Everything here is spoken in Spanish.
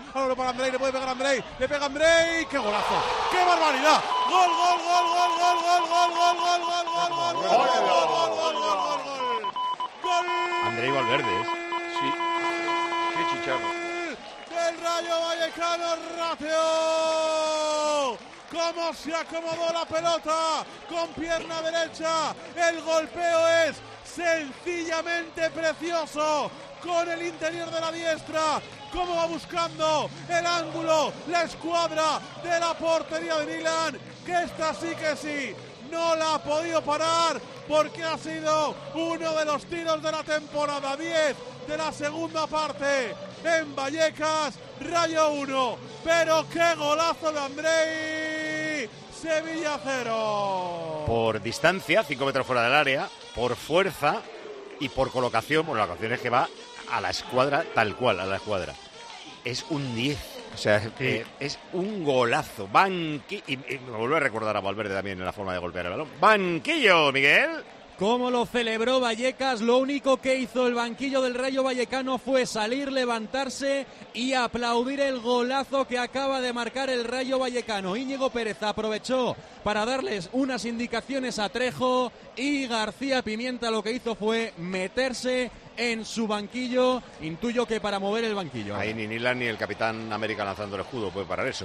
Ahora para Andrei, le puede pegar Andrei. Le pega Andrei. ¡Qué golazo! ¡Qué barbaridad! ¡Gol, gol, gol, gol, gol, gol, gol, gol, gol, gol, gol, gol, gol, gol! ¡Gol! Andrei Valverde, sí. ¡Qué chicharro! ¡Del Rayo Vallecano, Rateo! ¡Cómo se acomodó la pelota! Con pierna derecha. El golpeo es sencillamente precioso. Con el interior de la diestra. Cómo va buscando el ángulo, la escuadra de la portería de Milan. Que esta sí que sí. No la ha podido parar porque ha sido uno de los tiros de la temporada. 10 de la segunda parte en Vallecas. Rayo 1, pero qué golazo de Andrei. Sevilla 0. Por distancia, 5 metros fuera del área, por fuerza y por colocación. Bueno, la colocación es que va a la escuadra tal cual, a la escuadra. Es un 10. O sea, es un golazo. Y me vuelve a recordar a Valverde también en la forma de golpear el balón. Banquillo, Miguel. ¿Cómo lo celebró Vallecas? Lo único que hizo el banquillo del Rayo Vallecano fue salir, levantarse y aplaudir el golazo que acaba de marcar el Rayo Vallecano. Íñigo Pérez aprovechó para darles unas indicaciones a Trejo y García Pimienta lo que hizo fue meterse en su banquillo. Intuyo que para mover el banquillo. Ahí ni Nilan ni el Capitán América lanzando el escudo puede parar eso.